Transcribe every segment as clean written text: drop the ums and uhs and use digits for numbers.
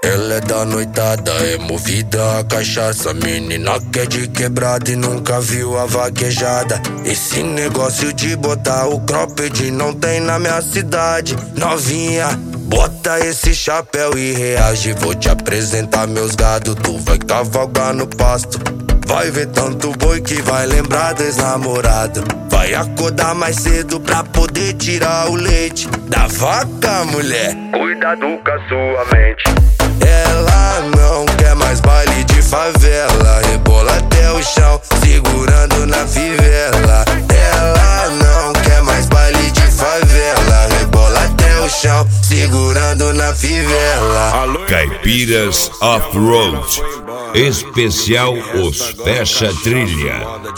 Ela é da noitada, é movida a cachaça. Menina que é de quebrada e nunca viu a vaquejada. Esse negócio de botar o cropped não tem na minha cidade. Novinha, bota esse chapéu e reage. Vou te apresentar meus gado, tu vai cavalgar no pasto. Vai ver tanto boi que vai lembrar do ex-namorado. Vai acordar mais cedo pra poder tirar o leite da vaca, mulher. Cuidado com a sua mente. Ela não quer mais baile de favela. Rebola até o chão, segurando na fivela. Ela não quer mais baile de favela. Rebola até o chão, segurando na fivela. Caipiras Off-Road, especial Os Fecha Trilha.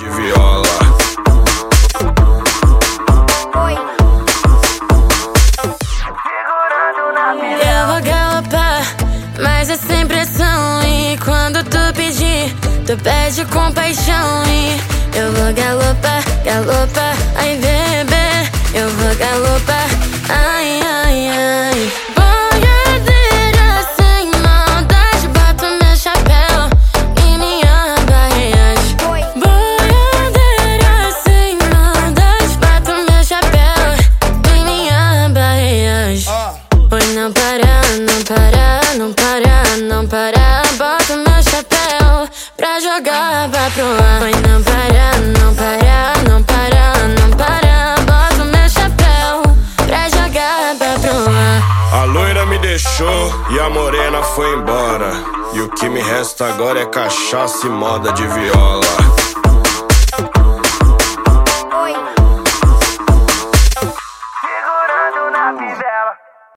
Eu vou galopar, mas é sem pressão. E quando tu pedir, tu pede com paixão. E eu vou galopar, galopar, ai bebê. Eu vou galopar, ai, ai, ai. Boiadeira sem maldade, boto meu chapéu e minha barreagem. Boiadeira sem maldade, boto meu chapéu e minha barreagem. Oi, não para, não para, não para, não para. Bota meu chapéu pra jogar pra pro ar. Oi, não para, não para, não para, não para. Bota meu chapéu pra jogar pra pro ar. A loira me deixou e a morena foi embora. E o que me resta agora é cachaça e moda de viola.